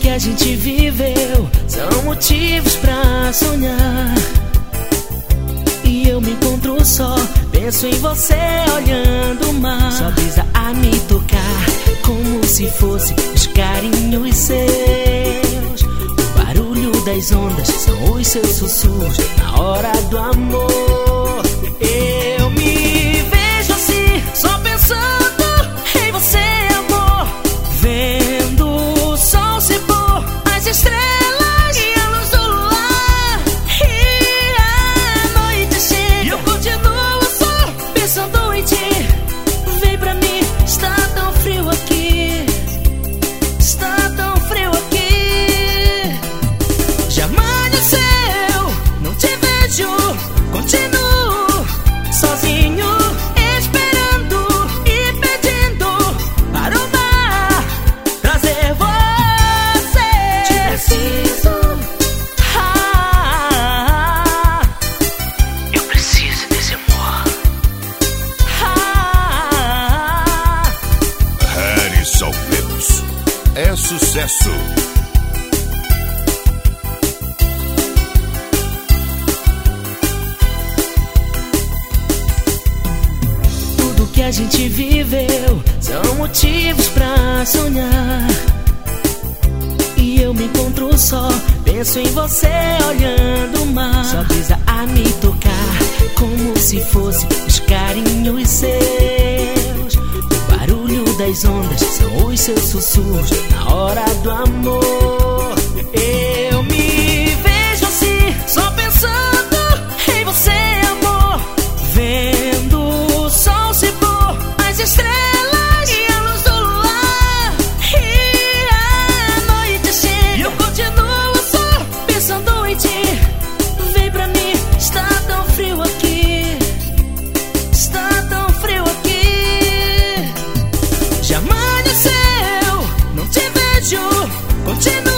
que a gente viveu são motivos pra sonhar. E eu me encontro só, penso em você olhando o mar. Só brisa a me tocar, como se fosse os carinhos seus. O barulho das ondas são os seus sussurros na hora do amor. Eu me vejo assim, só pensando em você, amor. Vendo o sol se pôr, as estrelas e a luz do luar. E a noite chega, eu continuo só pensando em ti. Vem pra mim, está tão frio aqui, está tão frio aqui. Já amanheceu, não te vejo, continuo sozinho, esperando e pedindo para o mar trazer você. Te preciso, eu preciso desse amor. Harrison Lemos é sucesso. Tudo que a gente viveu são motivos pra sonhar. E eu me encontro só, penso em você olhando o mar. Só brisa a me tocar, como se fosse os carinhos seus. O barulho das ondas são os seus sussurros na hora do amor. Eu me vejo assim, só pensando em você, amor. Vendo o sol se pôr, as estrelas e a luz do luar. E a noite chega, eu continuo só pensando em ti. Vem pra mim, está tão frio aqui, está tão frio aqui. Já amanheceu, não te vejo, continuo